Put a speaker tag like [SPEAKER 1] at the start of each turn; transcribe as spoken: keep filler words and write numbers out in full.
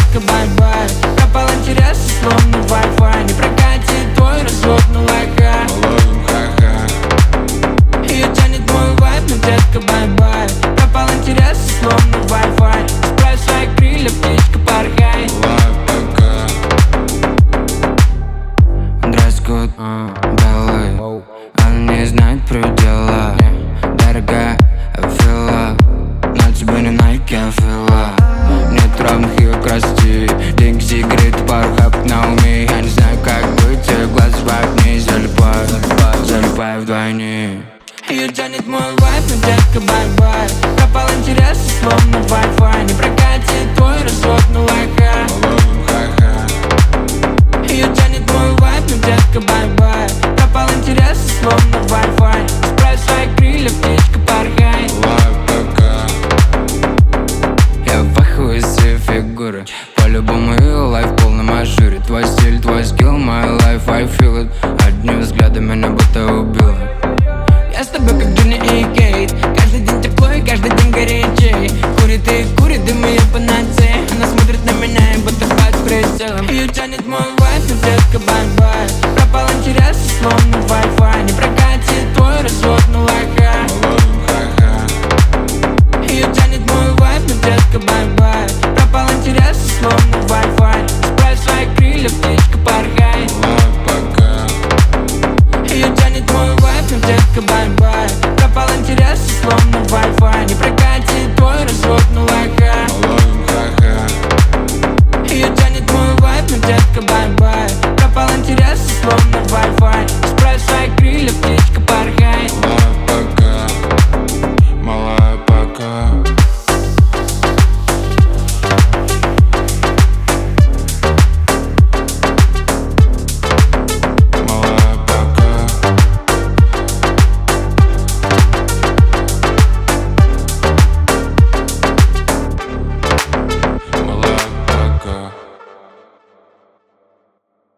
[SPEAKER 1] детка, бай-бай. Пропал интерес, словно Wi-Fi. Не прокатит твой развод на лайка. Ее тянет мой вайб, но детка, бай-бай. Пропал интерес, словно Wi-Fi. Справь свои крылья, птичка, порхай. Дресс-код белый, она не знает предела. Дорогая, I feel love, на тебе не Nike, I feel love. Нет равных ее красоте. Деньги, сигареты, пару хапок на уме. Я не знаю, как быть, ее глаза в огне. Залипаю, залипаю вдвойне. Ее тянет мой вайб, но детка, бай-бай. Пропал интерес, словно Wi-Fi. Не прокатит твой развод на лайка. Ее тянет мой вайб, но детка, бай-бай. Пропал интерес, словно Wi-Fi. Справь свои крылья, птичка, порхай. Я в ахуе с ее фигуры. По-любому ее лайф в полном ажуре. Твой стиль, твой скилл, my life, I feel it. Одним взглядом меня будто убило. Я с тобой как Джонни и Кейт. Каждый день тепло и каждый день горячей. Курит и курит, дым ее панацея. Она смотрит на меня и будто под прицелом. Ее тянет мой вайб, но детка, бай-бай. Пропал интерес, словно Wi-Fi. Не прокатит твой развод на лайка. Ее тянет мой вайб, но детка, бай-бай. Пропал интерес, словно Wi-Fi. Справь свои крылья, птичка, порхай. Ее тянет мой вайб, но детка, бай-бай. Пропал интерес, словно Wi-Fi. Не прокатит твой развод на лайка. Ее тянет мой вайб, но детка, бай-бай. Пропал интерес, словно Wi-Fi.